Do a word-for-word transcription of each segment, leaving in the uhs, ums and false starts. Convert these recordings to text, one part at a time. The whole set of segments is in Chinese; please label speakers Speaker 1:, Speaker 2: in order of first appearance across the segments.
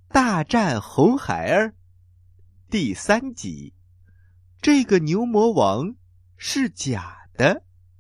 Speaker 1: 大战红孩儿第三集，这个牛魔王是假的。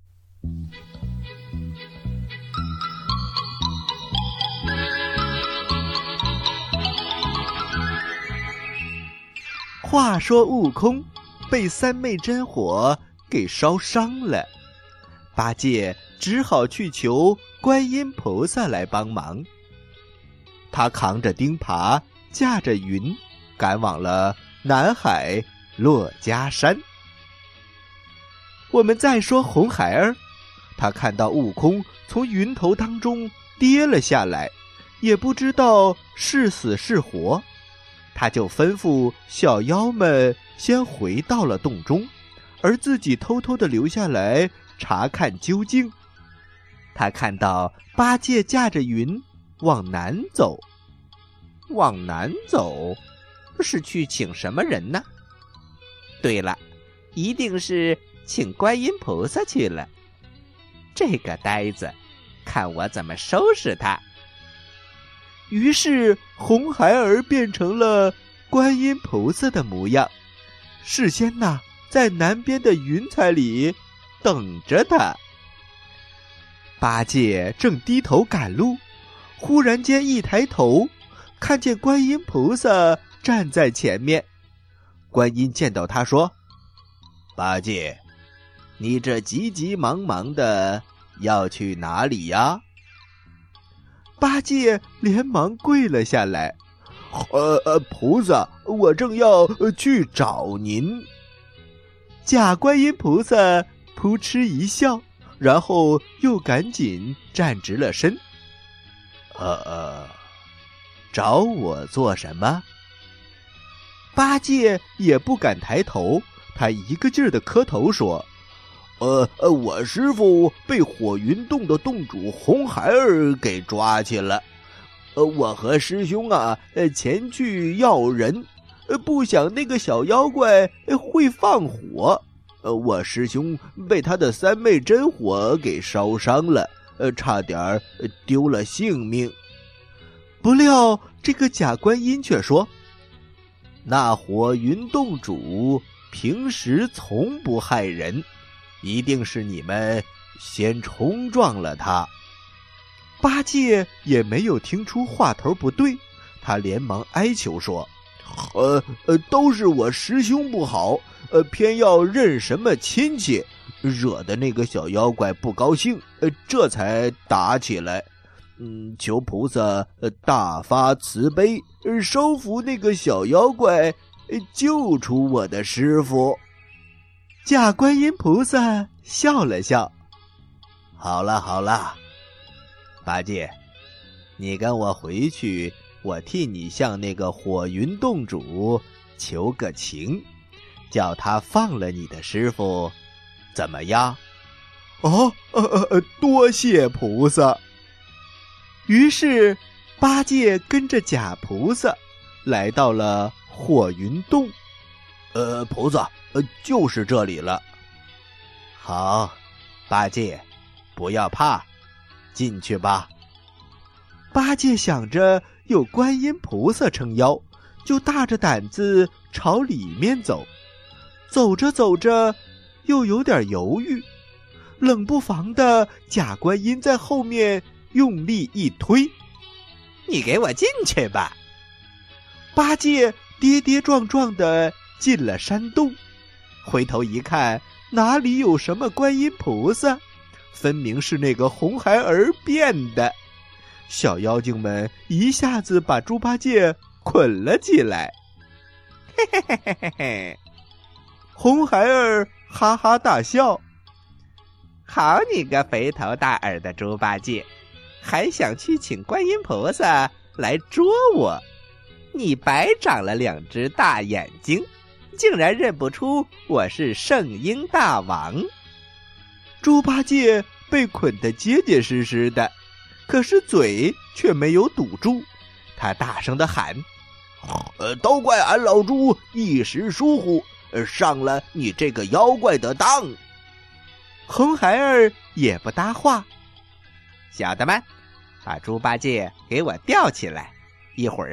Speaker 1: 话说悟空被三昧真火给烧伤了，八戒只好去求观音菩萨来帮忙。他扛着钉耙，驾着云，赶往了南海珞珈山。我们再说红孩儿，他看到悟空从云头当中跌了下来，也不知道是死是活，他就吩咐小妖们先回到了洞中，而自己偷偷地留下来查看究竟。他看到八戒驾着云往南走。往南走是去请什么人呢？对了，一定是请观音菩萨去了。这个呆子，看我怎么收拾他。于是红孩儿变成了观音菩萨的模样，事先呢在南边的云彩里等着他。八戒正低头赶路，忽然间一抬头，看见观音菩萨站在前面。观音见到他说：八戒，你这急急忙忙的要去哪里呀？八戒连忙跪了下来：呃呃，菩萨，我正要去找您。假观音菩萨扑哧一笑，然后又赶紧站直了身。呃呃，找我做什么？八戒也不敢抬头，他一个劲儿地磕头说：呃呃，我师父被火云洞的洞主红孩儿给抓去了，呃，我和师兄啊，呃，前去要人，呃，不想那个小妖怪会放火，呃，我师兄被他的三昧真火给烧伤了，呃，差点丢了性命。不料这个假观音却说：那火云洞主平时从不害人，一定是你们先冲撞了他。八戒也没有听出话头不对，他连忙哀求说：呃呃，都是我师兄不好，呃，偏要认什么亲戚，惹得那个小妖怪不高兴，呃，这才打起来。嗯，求菩萨呃大发慈悲，呃收服那个小妖怪，呃救出我的师父。假观音菩萨笑了笑：好了好了，八戒，你跟我回去，我替你向那个火云洞主求个情，叫他放了你的师父，怎么样？哦，呃呃，多谢菩萨。于是八戒跟着假菩萨来到了火云洞。呃，菩萨，呃，就是这里了。好，八戒，不要怕，进去吧。八戒想着有观音菩萨撑腰，就大着胆子朝里面走。走着走着，又有点犹豫，冷不防的假观音在后面用力一推：你给我进去吧。八戒跌跌撞撞的进了山洞，回头一看，哪里有什么观音菩萨，分明是那个红孩儿变的。小妖精们一下子把猪八戒捆了起来。嘿嘿嘿嘿嘿嘿！红孩儿哈哈大笑：好你个肥头大耳的猪八戒，还想去请观音菩萨来捉我，你白长了两只大眼睛，竟然认不出我是圣婴大王。猪八戒被捆得结结实实的，可是嘴却没有堵住，他大声地喊：呃，都怪俺老猪一时疏忽，上了你这个妖怪的当。红孩儿也不搭话：小的们，把猪八戒给我吊起来，一会儿啊，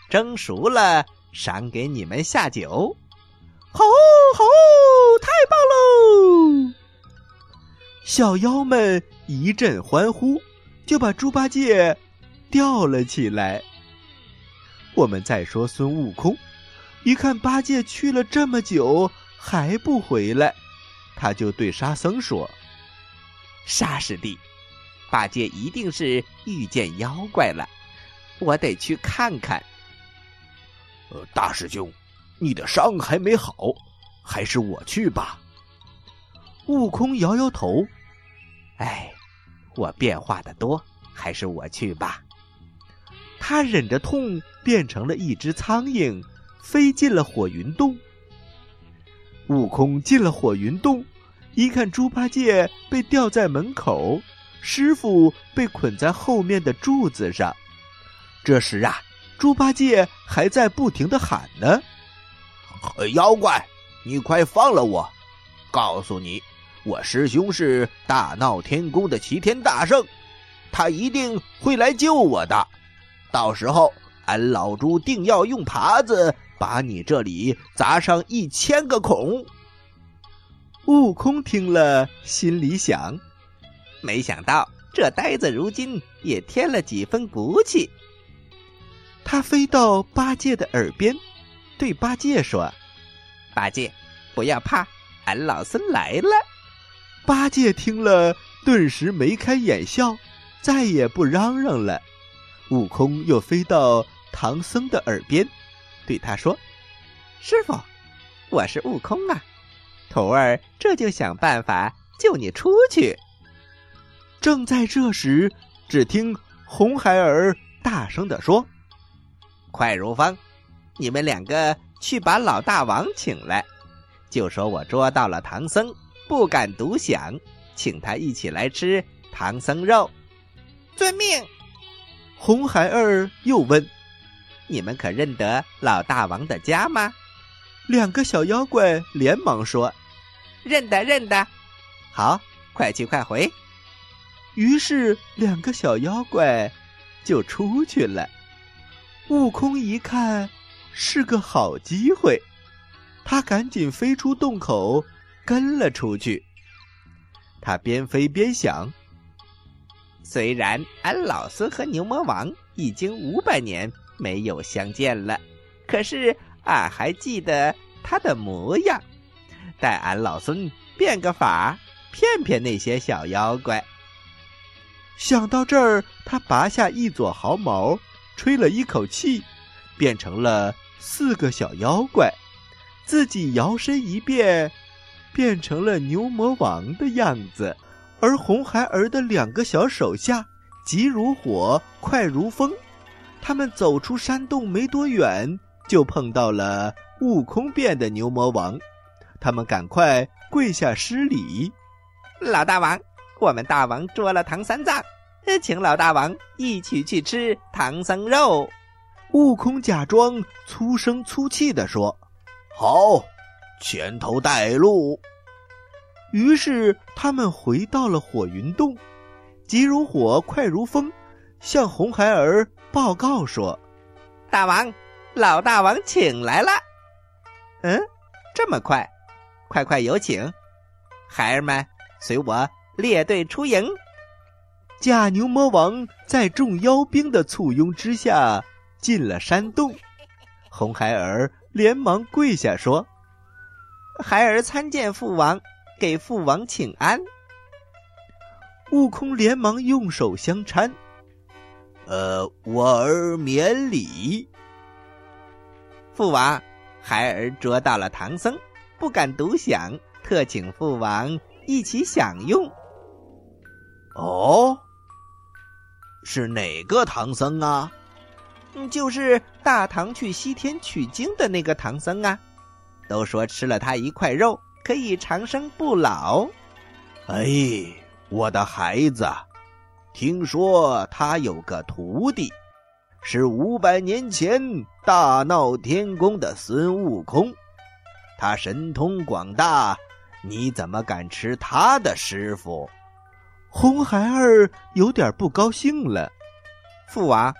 Speaker 1: 蒸熟了赏给你们下酒。”“
Speaker 2: 好好，太棒喽！”小妖们一阵欢呼，就把猪八戒吊了起来。我们再说孙悟空，一看八戒去了这么久还不回来，他就对沙僧说：“
Speaker 1: 沙师弟，八戒一定是遇见妖怪了，我得去看看。”“
Speaker 2: 呃，大师兄，你的伤还没好，还是我去吧。”悟空摇摇头：“
Speaker 1: 哎，我变化的多，还是我去吧。”
Speaker 2: 他忍着痛变成了一只苍蝇，飞进了火云洞。悟空进了火云洞，一看猪八戒被吊在门口，师傅被捆在后面的柱子上。这时啊，猪八戒还在不停地喊呢：“
Speaker 3: 妖怪，你快放了我！告诉你，我师兄是大闹天宫的齐天大圣，他一定会来救我的。到时候俺老猪定要用耙子把你这里砸上一千个孔。”
Speaker 2: 悟空听了心里想，
Speaker 1: 没想到这呆子如今也添了几分骨气。
Speaker 2: 他飞到八戒的耳边，对八戒说：“
Speaker 1: 八戒，不要怕，俺老孙来了。”
Speaker 2: 八戒听了顿时眉开眼笑，再也不嚷嚷了。悟空又飞到唐僧的耳边，对他说：“
Speaker 1: 师傅，我是悟空啊，徒儿这就想办法救你出去。”
Speaker 2: 正在这时，只听红孩儿大声地说：“
Speaker 1: 快如风，你们两个去把老大王请来，就说我捉到了唐僧，不敢独享，请他一起来吃唐僧肉。”“
Speaker 4: 遵命。”
Speaker 2: 红孩儿又问：“
Speaker 1: 你们可认得老大王的家吗？”
Speaker 2: 两个小妖怪连忙说：“
Speaker 4: 认得认得。”“
Speaker 1: 好，快去快回。”
Speaker 2: 于是两个小妖怪就出去了。悟空一看是个好机会，他赶紧飞出洞口跟了出去。他边飞边想，
Speaker 1: 虽然俺老孙和牛魔王已经五百年没有相见了，可是俺还记得他的模样，待俺老孙变个法，骗骗那些小妖怪。
Speaker 2: 想到这儿，他拔下一撮毫毛，吹了一口气，变成了四个小妖怪，自己摇身一变，变成了牛魔王的样子。而红孩儿的两个小手下急如火，快如风，他们走出山洞没多远，就碰到了悟空变的牛魔王。他们赶快跪下施礼：“
Speaker 4: 老大王，我们大王捉了唐三藏，请老大王一起去吃唐僧肉。”
Speaker 2: 悟空假装粗声粗气地说：“
Speaker 3: 好，前头带路。”
Speaker 2: 于是他们回到了火云洞，急如火，快如风，向红孩儿报告说：“
Speaker 4: 大王，老大王请来了。”“
Speaker 1: 嗯，这么快？快快有请，孩儿们随我列队出营。”
Speaker 2: 假牛魔王在众妖兵的簇拥之下进了山洞。红孩儿连忙跪下说：“
Speaker 4: 孩儿参见父王，给父王请安。”
Speaker 2: 悟空连忙用手相搀：“
Speaker 3: 呃，我儿免礼。”“
Speaker 1: 父王，孩儿捉到了唐僧，不敢独享，特请父王一起享用。”“
Speaker 3: 哦，是哪个唐僧啊？”“
Speaker 4: 嗯，就是大唐去西天取经的那个唐僧啊，
Speaker 1: 都说吃了他一块肉可以长生不老。”“
Speaker 3: 哎，我的孩子，听说他有个徒弟，是五百年前大闹天宫的孙悟空，他神通广大，你怎么敢吃他的师傅？”
Speaker 2: 红孩儿有点不高兴了：“
Speaker 1: 父王，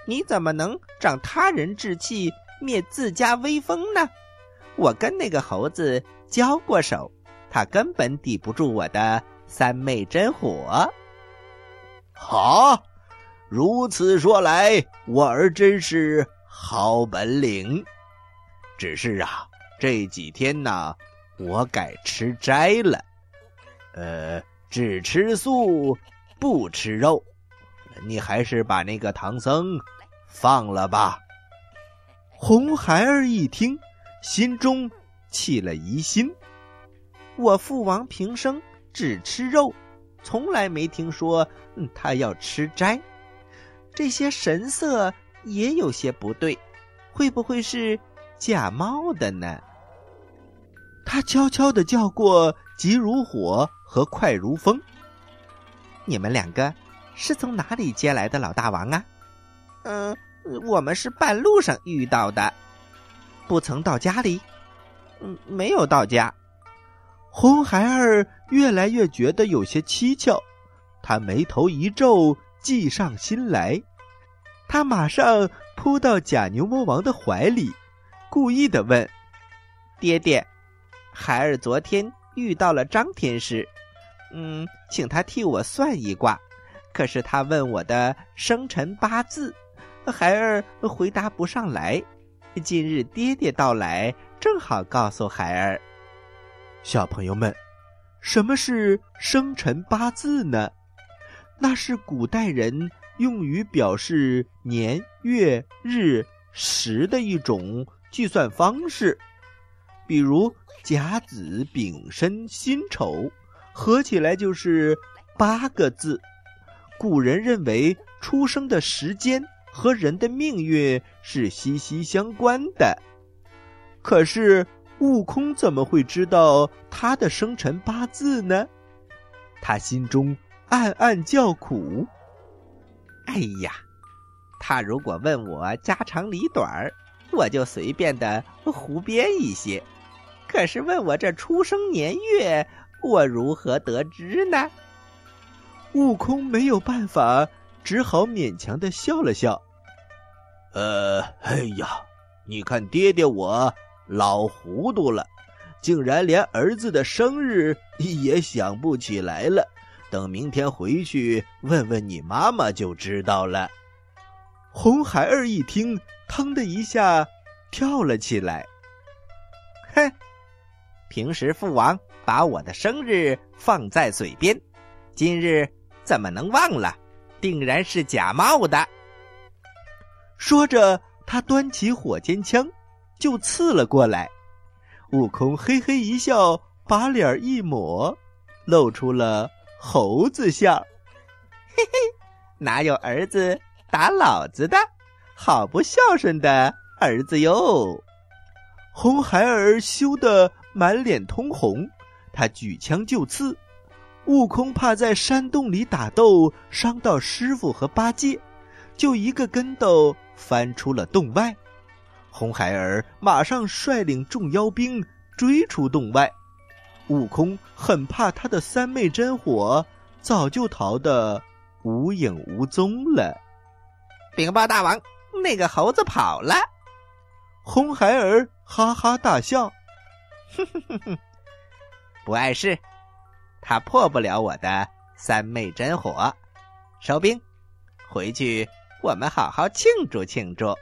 Speaker 4: 你怎么能长他人志气，灭自家威风呢？我跟那个猴子交过手，他根本抵不住我的三昧真火。
Speaker 3: 好，如此说来，我儿真是好本领。只是啊，这几天呢，我改吃斋了，呃，只吃素，不吃肉。你还是把那个唐僧放了吧。
Speaker 2: 红孩儿一听，心中起了疑心。
Speaker 4: 我父王平生只吃肉，从来没听说、嗯、他要吃斋。这些神色也有些不对，会不会是假冒的呢？
Speaker 2: 他悄悄地叫过急如火和快如风。
Speaker 4: 你们两个是从哪里接来的，老大王啊？嗯，我们是半路上遇到的。不曾到家里？嗯，没有到家。
Speaker 2: 红孩儿越来越觉得有些蹊跷，他眉头一皱，计上心来。他马上扑到假牛魔王的怀里，故意地问：
Speaker 4: 爹爹，孩儿昨天遇到了张天师，嗯，请他替我算一卦，可是他问我的生辰八字，孩儿回答不上来。今日爹爹到来，正好告诉孩儿。
Speaker 2: 小朋友们，什么是生辰八字呢？那是古代人用于表示年月日时的一种计算方式。比如甲子丙申辛丑，合起来就是八个字。古人认为出生的时间和人的命运是息息相关的。可是悟空怎么会知道他的生辰八字呢？他心中暗暗叫苦。
Speaker 4: 哎呀，他如果问我家长里短，我就随便的胡编一些。可是问我这出生年月，我如何得知呢？
Speaker 2: 悟空没有办法，只好勉强的笑了笑。
Speaker 3: 呃，哎呀，你看爹爹我老糊涂了，竟然连儿子的生日也想不起来了。等明天回去问问你妈妈就知道了。
Speaker 2: 红孩儿一听，腾的一下跳了起来。
Speaker 4: 哼，平时父王把我的生日放在嘴边，今日怎么能忘了？定然是假冒的。
Speaker 2: 说着，他端起火尖枪就刺了过来。悟空嘿嘿一笑，把脸一抹，露出了猴子相。
Speaker 4: 嘿嘿，哪有儿子打老子的？好不孝顺的儿子哟！
Speaker 2: 红孩儿羞得满脸通红，他举枪就刺。悟空怕在山洞里打斗伤到师傅和八戒，就一个跟斗翻出了洞外。红孩儿马上率领众妖兵追出洞外。悟空很怕他的三昧真火早就逃得无影无踪了。
Speaker 4: 禀报大王，那个猴子跑了。
Speaker 2: 红孩儿哈哈大笑，
Speaker 4: 哼哼哼哼，不碍事，他破不了我的三昧真火。收兵，回去我们好好庆祝庆祝。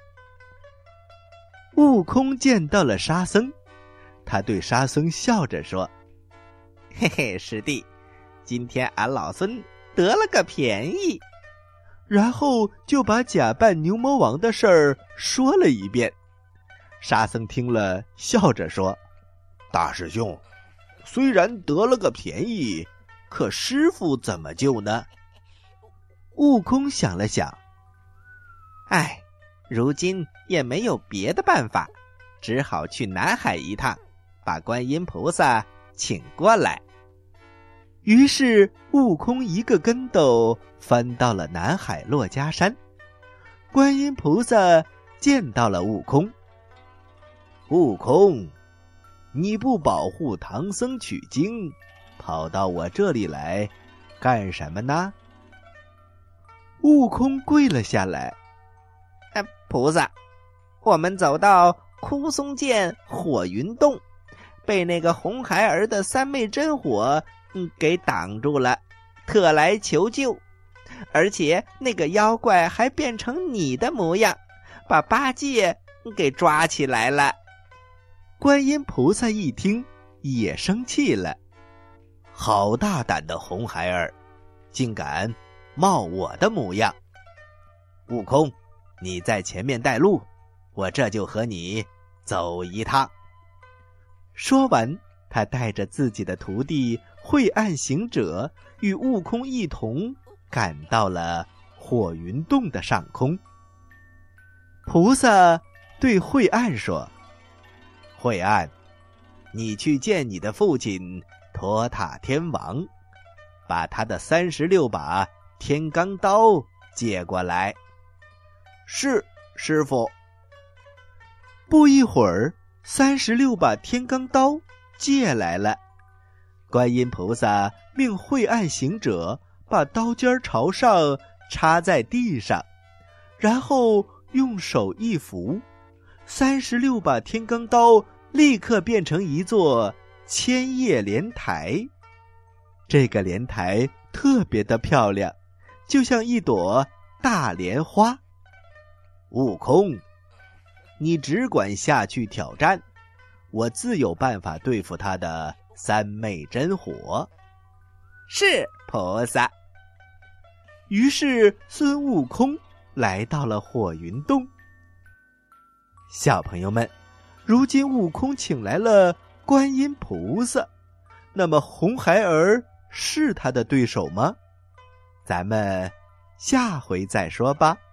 Speaker 2: 悟空见到了沙僧，他对沙僧笑着说：
Speaker 4: 嘿嘿，师弟，今天俺老孙得了个便宜。
Speaker 2: 然后就把假扮牛魔王的事儿说了一遍。沙僧听了，笑着说：
Speaker 3: 大师兄，虽然得了个便宜，可师傅怎么救呢？
Speaker 2: 悟空想了想，
Speaker 4: 唉，如今也没有别的办法，只好去南海一趟，把观音菩萨请过来。
Speaker 2: 于是悟空一个跟斗翻到了南海珞珈山。观音菩萨见到了悟空。
Speaker 3: 悟空，你不保护唐僧取经，跑到我这里来干什么呢？
Speaker 2: 悟空跪了下来。
Speaker 4: 菩萨，我们走到枯松涧火云洞，被那个红孩儿的三昧真火嗯给挡住了，特来求救。而且那个妖怪还变成你的模样，把八戒给抓起来了。
Speaker 2: 观音菩萨一听也生气了，
Speaker 3: 好大胆的红孩儿，竟敢冒我的模样！悟空，你在前面带路，我这就和你走一趟。
Speaker 2: 说完，他带着自己的徒弟晦暗行者与悟空一同赶到了火云洞的上空。菩萨对晦暗说：
Speaker 3: 晦暗，你去见你的父亲托塔天王，把他的三十六把天罡刀借过来。
Speaker 1: 是，师父。
Speaker 2: 不一会儿，三十六把天罡刀借来了。观音菩萨命晦暗行者把刀尖朝上插在地上，然后用手一扶，三十六把天罡刀立刻变成一座千叶莲台。这个莲台特别的漂亮，就像一朵大莲花。
Speaker 3: 悟空，你只管下去挑战，我自有办法对付他的三昧真火。
Speaker 4: 是，菩萨。
Speaker 2: 于是孙悟空来到了火云洞。小朋友们，如今悟空请来了观音菩萨，那么红孩儿是他的对手吗？咱们下回再说吧。